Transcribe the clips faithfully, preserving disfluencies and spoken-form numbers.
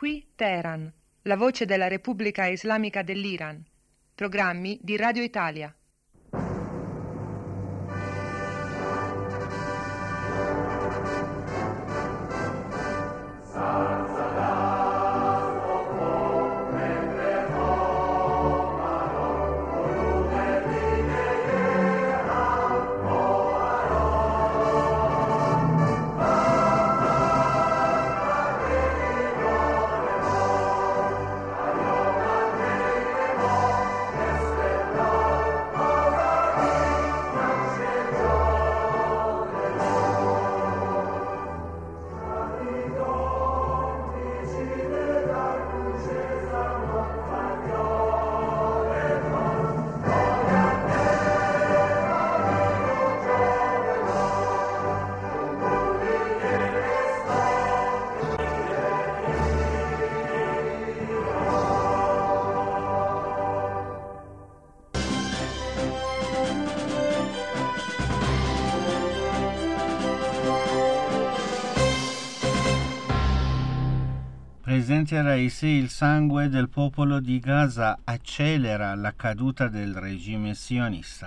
Qui Teheran, la voce della Repubblica Islamica dell'Iran. Programmi di Radio Italia. Presidente Raisi, il sangue del popolo di Gaza accelera la caduta del regime sionista.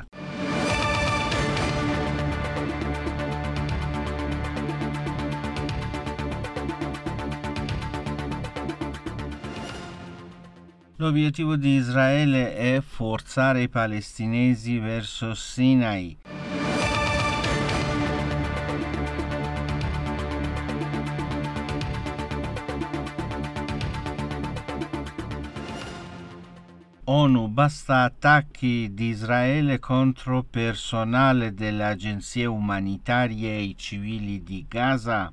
L'obiettivo di Israele è forzare i palestinesi verso Sinai. ONU, basta attacchi di Israele contro personale delle agenzie umanitarie e civili di Gaza.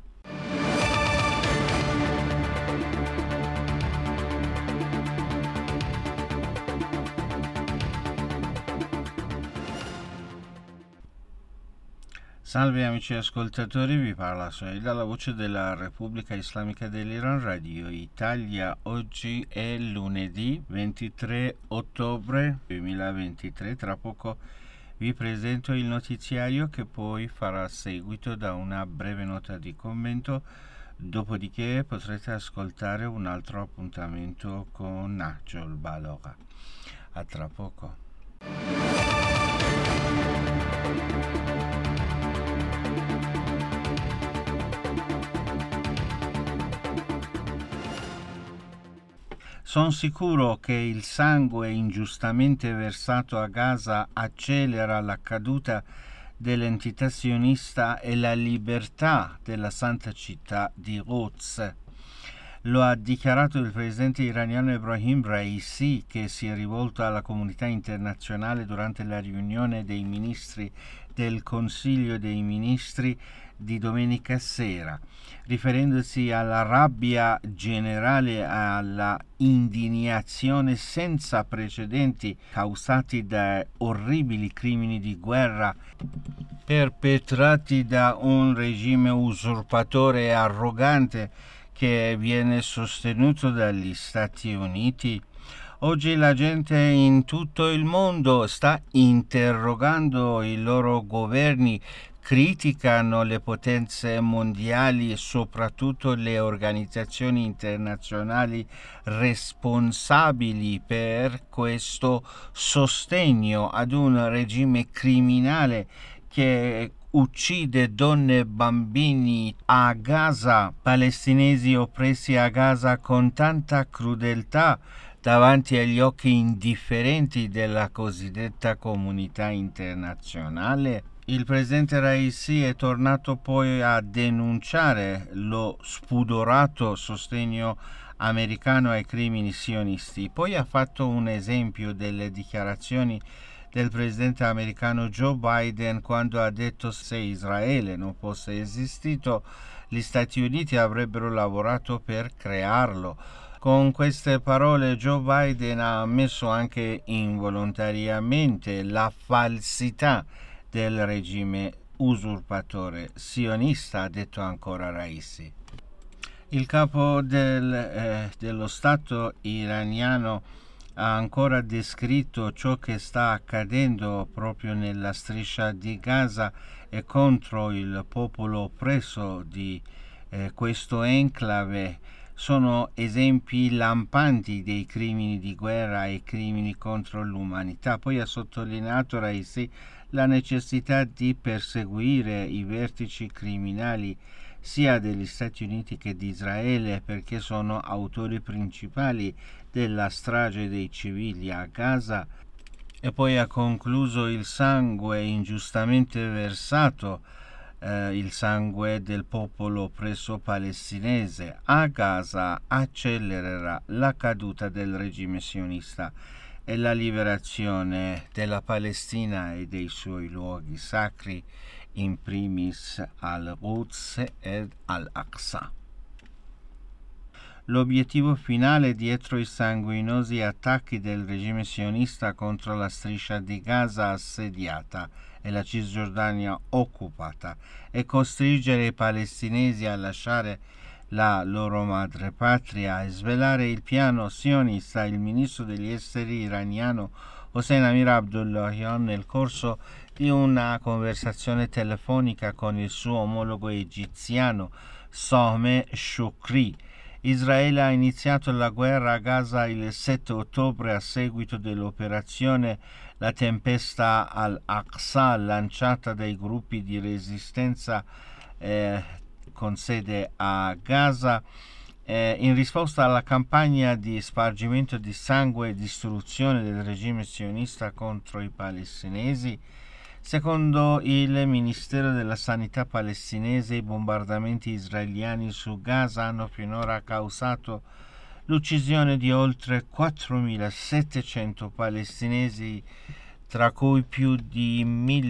Salve amici ascoltatori, vi parla Sohail dalla voce della Repubblica Islamica dell'Iran, Radio Italia. Oggi è lunedì ventitré ottobre duemilaventitré. Tra poco vi presento il notiziario che poi farà seguito da una breve nota di commento, dopodiché potrete ascoltare un altro appuntamento con Nahjol Balogha. A tra poco. Sono sicuro che il sangue ingiustamente versato a Gaza accelera la caduta dell'entità sionista e la libertà della santa città di Quds. Lo ha dichiarato il presidente iraniano Ebrahim Raisi, che si è rivolto alla comunità internazionale durante la riunione dei ministri del Consiglio dei Ministri di domenica sera, riferendosi alla rabbia generale e alla indignazione senza precedenti causati da orribili crimini di guerra perpetrati da un regime usurpatore e arrogante che viene sostenuto dagli Stati Uniti. Oggi la gente in tutto il mondo sta interrogando i loro governi, criticano le potenze mondiali e soprattutto le organizzazioni internazionali responsabili per questo sostegno ad un regime criminale che uccide donne e bambini a Gaza, palestinesi oppressi a Gaza con tanta crudeltà davanti agli occhi indifferenti della cosiddetta comunità internazionale. Il presidente Raisi è tornato poi a denunciare lo spudorato sostegno americano ai crimini sionisti. Poi ha fatto un esempio delle dichiarazioni del presidente americano Joe Biden quando ha detto: se Israele non fosse esistito, gli Stati Uniti avrebbero lavorato per crearlo. Con queste parole Joe Biden ha ammesso anche involontariamente la falsità del regime usurpatore sionista, ha detto ancora Raisi. Il capo del, eh, dello Stato iraniano ha ancora descritto ciò che sta accadendo proprio nella striscia di Gaza e contro il popolo oppresso di eh, questo enclave sono esempi lampanti dei crimini di guerra e crimini contro l'umanità. Poi ha sottolineato Raisi la necessità di perseguire i vertici criminali sia degli Stati Uniti che di Israele, perché sono autori principali della strage dei civili a Gaza. E poi ha concluso: il sangue ingiustamente versato, eh, il sangue del popolo oppresso palestinese a Gaza, accelererà la caduta del regime sionista e la liberazione della Palestina e dei suoi luoghi sacri, in primis al-Quds ed al-Aqsa. L'obiettivo finale dietro i sanguinosi attacchi del regime sionista contro la striscia di Gaza assediata e la Cisgiordania occupata è costringere i palestinesi a lasciare la loro madrepatria e svelare il piano sionista. Il ministro degli esteri iraniano Hossein Amir Abdullahian, nel corso di una conversazione telefonica con il suo omologo egiziano Sameh Shoukry. Israele ha iniziato la guerra a Gaza il sette ottobre a seguito dell'operazione La Tempesta al-Aqsa lanciata dai gruppi di resistenza eh, con sede a Gaza eh, in risposta alla campagna di spargimento di sangue e distruzione del regime sionista contro i palestinesi. Secondo il Ministero della Sanità palestinese, i bombardamenti israeliani su Gaza hanno finora causato l'uccisione di oltre quattromilasettecento palestinesi, tra cui più di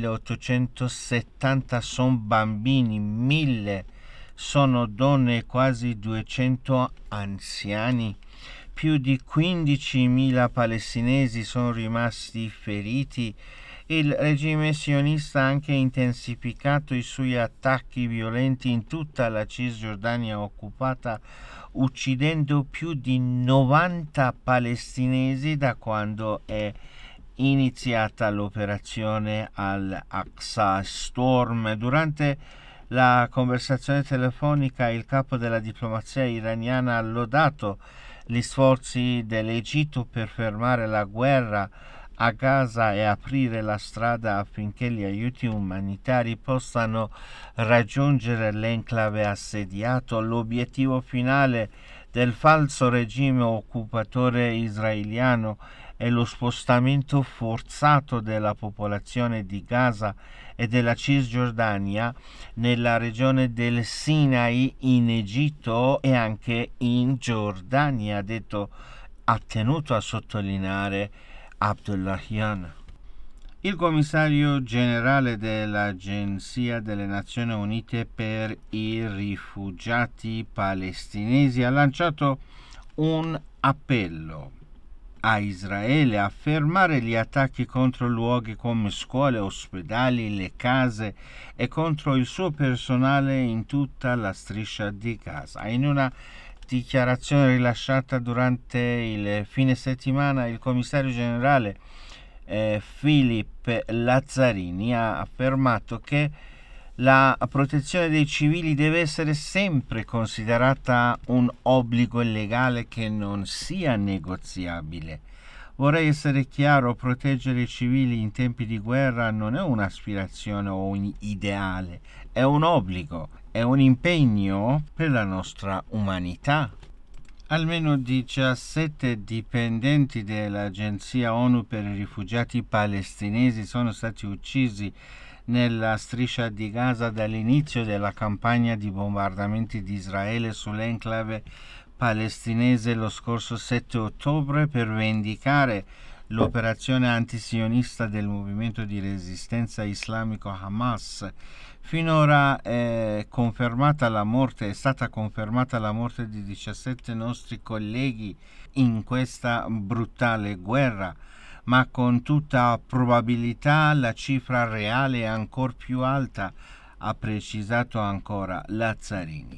milleottocentosettanta sono bambini, mille sono donne e quasi duecento anziani. Più di quindicimila palestinesi sono rimasti feriti. Il regime sionista ha anche intensificato i suoi attacchi violenti in tutta la Cisgiordania occupata, uccidendo più di novanta palestinesi da quando è iniziata l'operazione al-Aqsa Storm. Durante la conversazione telefonica il capo della diplomazia iraniana ha lodato gli sforzi dell'Egitto per fermare la guerra a Gaza e aprire la strada affinché gli aiuti umanitari possano raggiungere l'enclave assediato. L'obiettivo finale del falso regime occupatore israeliano è lo spostamento forzato della popolazione di Gaza e della Cisgiordania nella regione del Sinai in Egitto e anche in Giordania, ha detto, ha tenuto a sottolineare Abdullahian. Il commissario generale dell'Agenzia delle Nazioni Unite per i rifugiati palestinesi ha lanciato un appello a Israele a fermare gli attacchi contro luoghi come scuole, ospedali, le case e contro il suo personale in tutta la striscia di Gaza. In una dichiarazione rilasciata durante il fine settimana, il commissario generale eh, Philippe Lazzarini ha affermato che la protezione dei civili deve essere sempre considerata un obbligo legale che non sia negoziabile. Vorrei essere chiaro: proteggere i civili in tempi di guerra non è un'aspirazione o un ideale, è un obbligo, è un impegno per la nostra umanità. Almeno diciassette dipendenti dell'Agenzia ONU per i rifugiati palestinesi sono stati uccisi nella striscia di Gaza dall'inizio della campagna di bombardamenti di Israele sull'enclave palestinese lo scorso sette ottobre per vendicare l'operazione antisionista del movimento di resistenza islamico Hamas. Finora è confermata la morte, è stata confermata la morte di diciassette nostri colleghi in questa brutale guerra, ma con tutta probabilità la cifra reale è ancora più alta, ha precisato ancora Lazzarini.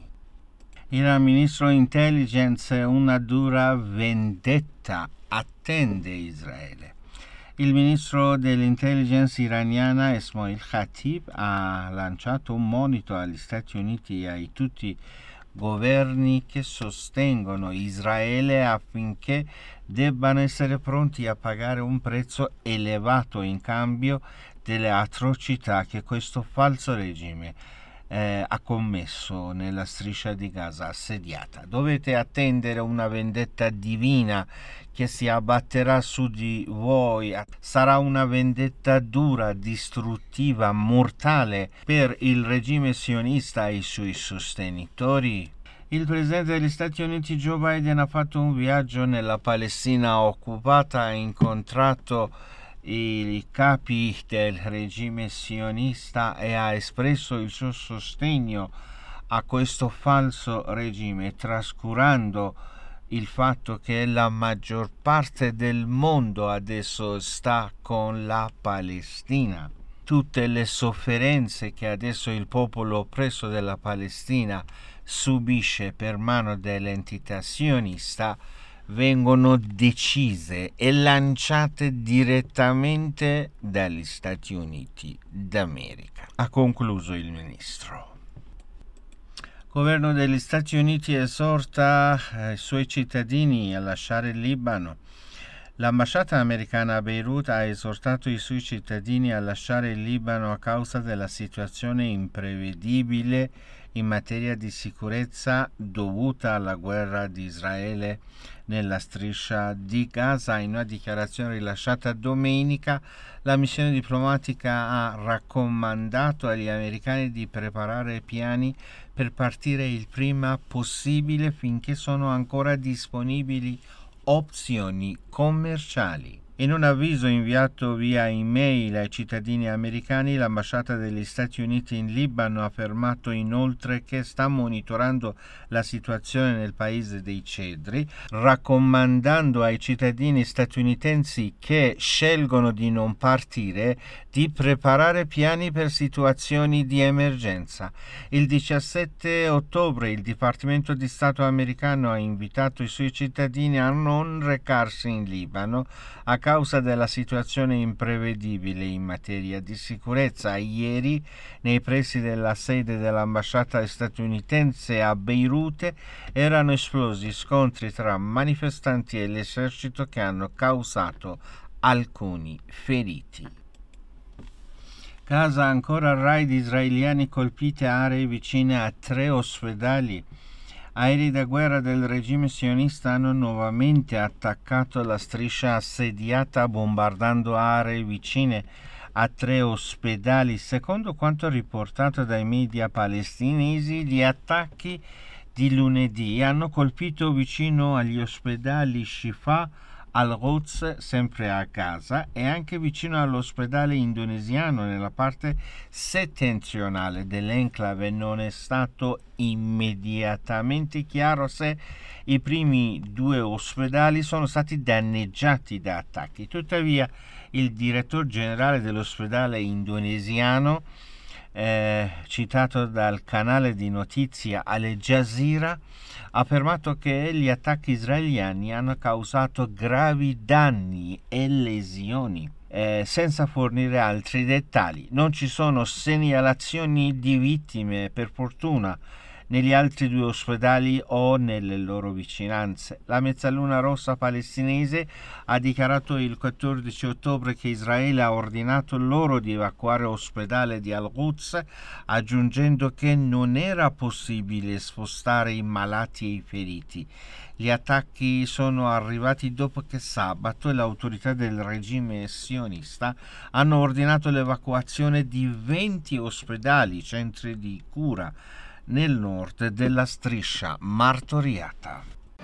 Il ministro intelligence: una dura vendetta attende Israele. Il ministro dell'intelligence iraniana Esmail Khatib ha lanciato un monito agli Stati Uniti e a tutti governi che sostengono Israele affinché debbano essere pronti a pagare un prezzo elevato in cambio delle atrocità che questo falso regime eh, ha commesso nella striscia di Gaza assediata. Dovete attendere una vendetta divina che si abbatterà su di voi. Sarà una vendetta dura, distruttiva, mortale per il regime sionista e i suoi sostenitori. Il presidente degli Stati Uniti Joe Biden ha fatto un viaggio nella Palestina occupata, ha incontrato i capi del regime sionista e ha espresso il suo sostegno a questo falso regime, trascurando il fatto che la maggior parte del mondo adesso sta con la Palestina. Tutte le sofferenze che adesso il popolo oppresso della Palestina subisce per mano dell'entità sionista vengono decise e lanciate direttamente dagli Stati Uniti d'America. Ha concluso il ministro. Il governo degli Stati Uniti esorta i suoi cittadini a lasciare il Libano. L'ambasciata americana a Beirut ha esortato i suoi cittadini a lasciare il Libano a causa della situazione imprevedibile in materia di sicurezza dovuta alla guerra di Israele nella striscia di Gaza. In una dichiarazione rilasciata domenica, la missione diplomatica ha raccomandato agli americani di preparare piani per partire il prima possibile finché sono ancora disponibili opzioni commerciali. In un avviso inviato via email ai cittadini americani, l'ambasciata degli Stati Uniti in Libano ha affermato inoltre che sta monitorando la situazione nel paese dei cedri, raccomandando ai cittadini statunitensi che scelgono di non partire di preparare piani per situazioni di emergenza. Il diciassette ottobre il Dipartimento di Stato americano ha invitato i suoi cittadini a non recarsi in Libano a causa della situazione imprevedibile in materia di sicurezza. Ieri, nei pressi della sede dell'ambasciata statunitense a Beirut, erano esplosi scontri tra manifestanti e l'esercito che hanno causato alcuni feriti. Gaza, ancora raid israeliani colpite aree vicine a tre ospedali. Aerei da guerra del regime sionista hanno nuovamente attaccato la striscia assediata bombardando aree vicine a tre ospedali. Secondo quanto riportato dai media palestinesi, gli attacchi di lunedì hanno colpito vicino agli ospedali Shifa al-Quds, sempre a Gaza, e anche vicino all'ospedale indonesiano nella parte settentrionale dell'enclave. Non è stato immediatamente chiaro se i primi due ospedali sono stati danneggiati da attacchi. Tuttavia, il direttore generale dell'ospedale indonesiano, eh, citato dal canale di notizie Al Jazeera, ha affermato che gli attacchi israeliani hanno causato gravi danni e lesioni, eh, senza fornire altri dettagli. Non ci sono segnalazioni di vittime, per fortuna, negli altri due ospedali o nelle loro vicinanze. La Mezzaluna Rossa palestinese ha dichiarato il quattordici ottobre che Israele ha ordinato loro di evacuare l'ospedale di Al-Quds, aggiungendo che non era possibile spostare i malati e i feriti. Gli attacchi sono arrivati dopo che sabato le autorità del regime sionista hanno ordinato l'evacuazione di venti ospedali, centri di cura, nel nord della striscia martoriata.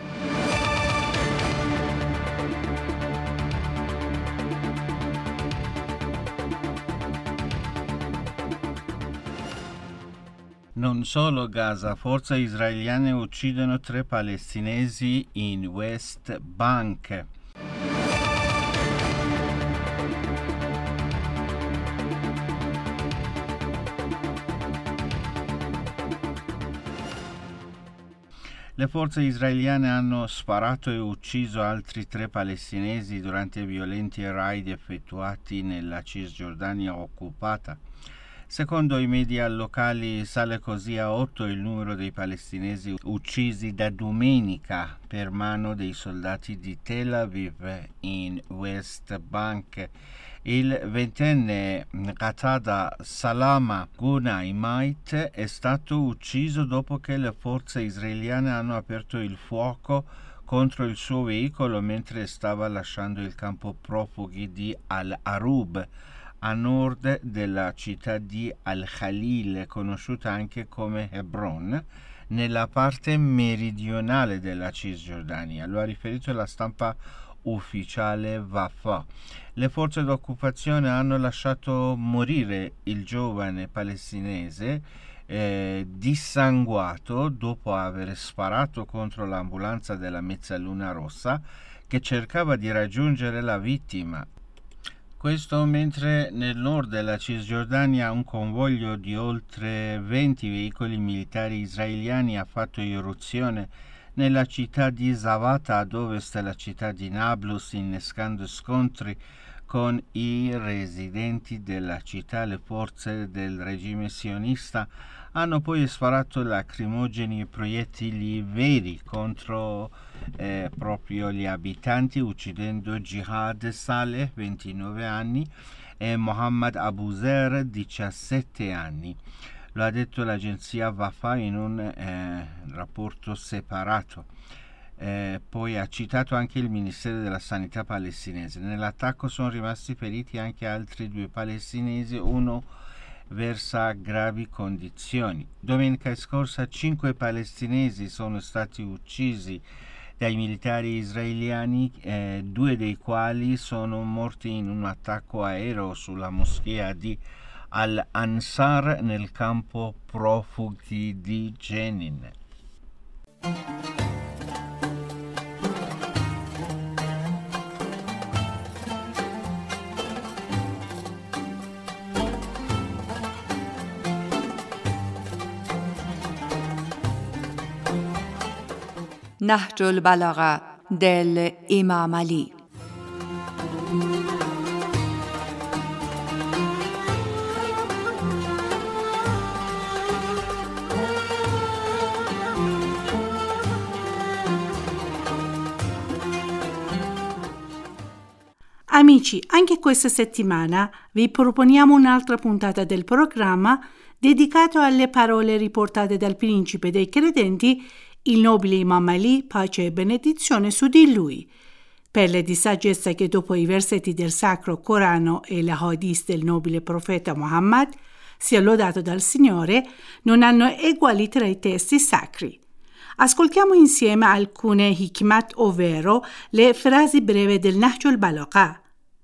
Non solo Gaza, forze israeliane uccidono tre palestinesi in West Bank. Le forze israeliane hanno sparato e ucciso altri tre palestinesi durante violenti raid effettuati nella Cisgiordania occupata. Secondo i media locali sale così a otto il numero dei palestinesi uccisi da domenica per mano dei soldati di Tel Aviv in West Bank. Il ventenne Qatada Salama Ghunaimait è stato ucciso dopo che le forze israeliane hanno aperto il fuoco contro il suo veicolo mentre stava lasciando il campo profughi di Al-Arub, a nord della città di Al-Khalil, conosciuta anche come Hebron, nella parte meridionale della Cisgiordania. Lo ha riferito la stampa ufficiale Wafa. Le forze d'occupazione hanno lasciato morire il giovane palestinese eh, dissanguato dopo aver sparato contro l'ambulanza della Mezzaluna Rossa che cercava di raggiungere la vittima. Questo mentre nel nord della Cisgiordania un convoglio di oltre venti veicoli militari israeliani ha fatto irruzione nella città di Zavata ad ovest della città di Nablus, innescando scontri con i residenti della città. Le forze del regime sionista hanno poi sparato lacrimogeni e proiettili veri contro eh, proprio gli abitanti, uccidendo Jihad Saleh, ventinove anni, e Mohammad Abu Zer, diciassette anni. Lo ha detto l'agenzia Wafa in un eh, rapporto separato. Eh, poi ha citato anche il Ministero della Sanità palestinese. Nell'attacco sono rimasti feriti anche altri due palestinesi, uno versa gravi condizioni. Domenica scorsa cinque palestinesi sono stati uccisi dai militari israeliani, eh, due dei quali sono morti in un attacco aereo sulla moschea di Al-Ansar nel campo profughi di Jenin. نهج البلاغه dell'Imam Ali. Amici, anche questa settimana vi proponiamo un'altra puntata del programma dedicato alle parole riportate dal principe dei credenti, il nobile Imam Ali, pace e benedizione su di lui, perle di saggezza che dopo i versetti del Sacro Corano e la hadith del nobile profeta Muhammad, sia lodato dal Signore, non hanno eguali tra i testi sacri. Ascoltiamo insieme alcune hikmat, ovvero le frasi breve del Nahj al-Balagha.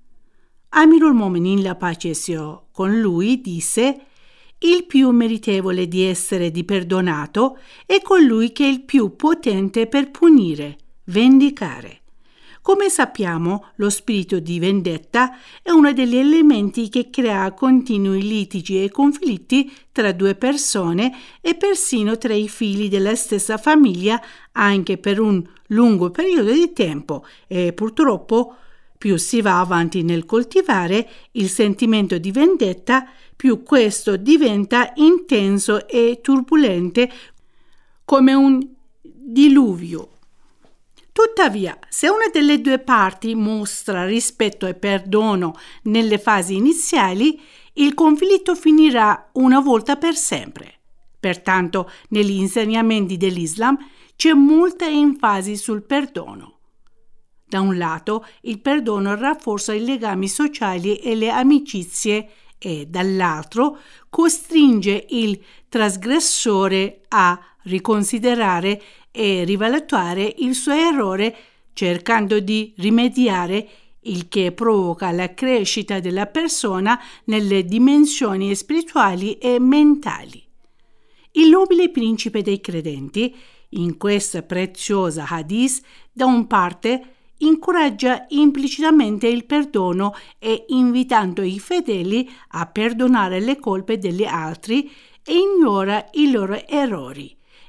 Amirul Mominin, la pace sia con lui, disse: il più meritevole di essere di perdonato è colui che è il più potente per punire, vendicare. Come sappiamo, lo spirito di vendetta è uno degli elementi che crea continui litigi e conflitti tra due persone e persino tra i figli della stessa famiglia anche per un lungo periodo di tempo, e purtroppo più si va avanti nel coltivare il sentimento di vendetta, più questo diventa intenso e turbolente come un diluvio. Tuttavia, se una delle due parti mostra rispetto e perdono nelle fasi iniziali, il conflitto finirà una volta per sempre. Pertanto, negli insegnamenti dell'Islam c'è molta enfasi sul perdono. Da un lato, il perdono rafforza i legami sociali e le amicizie e, dall'altro, costringe il trasgressore a riconsiderare e rivalutare il suo errore, cercando di rimediare, il che provoca la crescita della persona nelle dimensioni spirituali e mentali. Il nobile principe dei credenti, in questa preziosa hadith, da un parte incoraggia implicitamente il perdono e invitando i fedeli a perdonare le colpe degli altri e ignora i loro errori,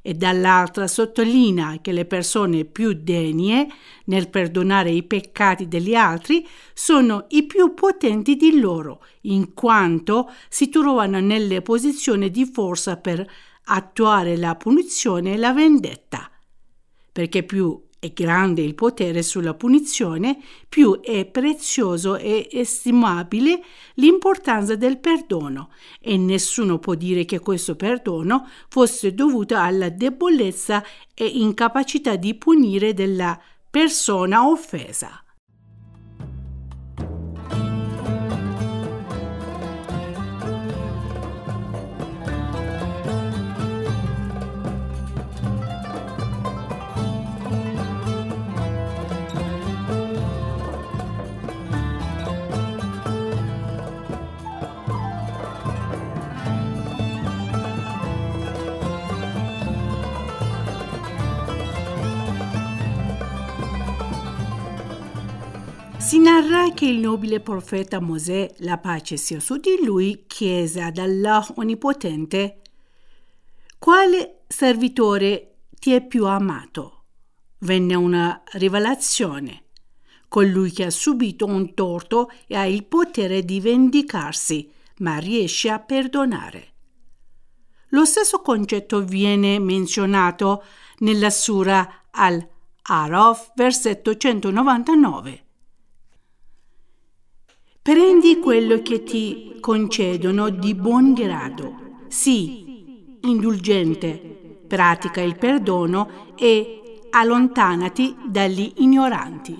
e dall'altra sottolinea che le persone più degne nel perdonare i peccati degli altri sono i più potenti di loro, in quanto si trovano nelle posizioni di forza per attuare la punizione e la vendetta. Perché più è grande il potere sulla punizione, più è prezioso e estimabile l'importanza del perdono, e nessuno può dire che questo perdono fosse dovuto alla debolezza e incapacità di punire della persona offesa. Si narra che il nobile profeta Mosè, la pace sia su di lui, chiese ad Allah Onnipotente: quale servitore ti è più amato? Venne una rivelazione: colui che ha subito un torto e ha il potere di vendicarsi, ma riesce a perdonare. Lo stesso concetto viene menzionato nella Sura Al-A'raf, versetto centonovantanove. Prendi quello che ti concedono di buon grado, sii indulgente, pratica il perdono e allontanati dagli ignoranti.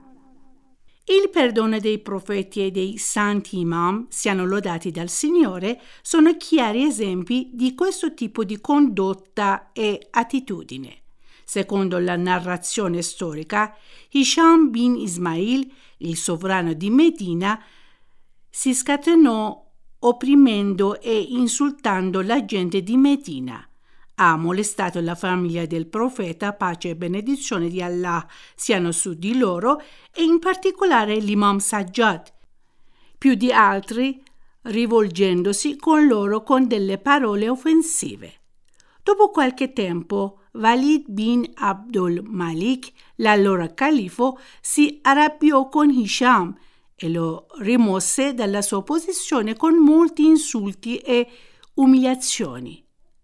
Il perdono dei profeti e dei santi imam, siano lodati dal Signore, sono chiari esempi di questo tipo di condotta e attitudine. Secondo la narrazione storica, Hisham bin Ismail, il sovrano di Medina, si scatenò opprimendo e insultando la gente di Medina. Ha molestato la famiglia del profeta, pace e benedizione di Allah siano su di loro, e in particolare l'imam Sajjad, più di altri rivolgendosi con loro con delle parole offensive. Dopo qualche tempo, Walid bin Abdul Malik, l'allora califo, si arrabbiò con Hisham e lo rimosse dalla sua posizione con molti insulti e umiliazioni.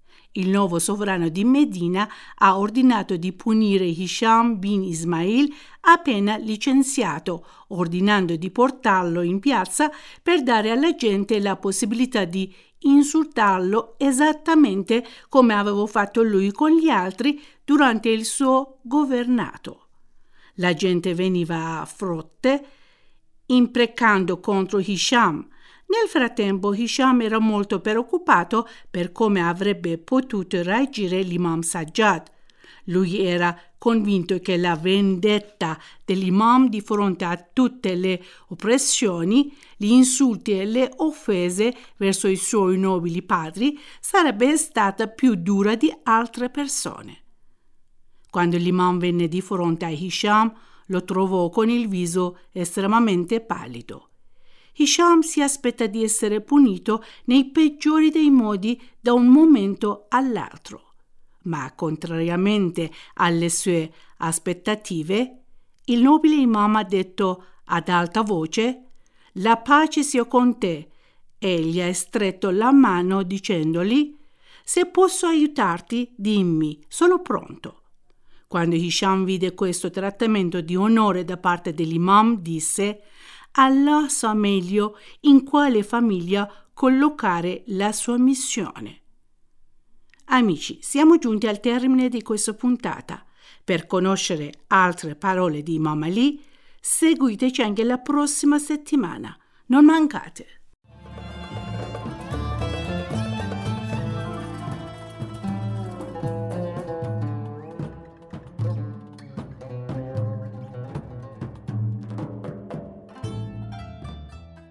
Il nuovo sovrano di Medina ha ordinato di punire Hisham bin Ismail appena licenziato, ordinando di portarlo in piazza per dare alla gente la possibilità di insultarlo esattamente come aveva fatto lui con gli altri durante il suo governato. La gente veniva a frotte imprecando contro Hisham. Nel frattempo Hisham era molto preoccupato per come avrebbe potuto reagire l'imam Sajjad. Lui era convinto che la vendetta dell'imam di fronte a tutte le oppressioni, gli insulti e le offese verso i suoi nobili padri sarebbe stata più dura di altre persone. Quando l'imam venne di fronte a Hisham, lo trovò con il viso estremamente pallido. Hisham si aspetta di essere punito nei peggiori dei modi da un momento all'altro, ma contrariamente alle sue aspettative, il nobile imam ha detto ad alta voce: «La pace sia con te», e gli ha stretto la mano dicendogli: «Se posso aiutarti, dimmi, sono pronto». Quando Hisham vide questo trattamento di onore da parte dell'imam, disse: Allah sa meglio in quale famiglia collocare la sua missione. Amici, siamo giunti al termine di questa puntata. Per conoscere altre parole di Imam Ali, seguiteci anche la prossima settimana. Non mancate!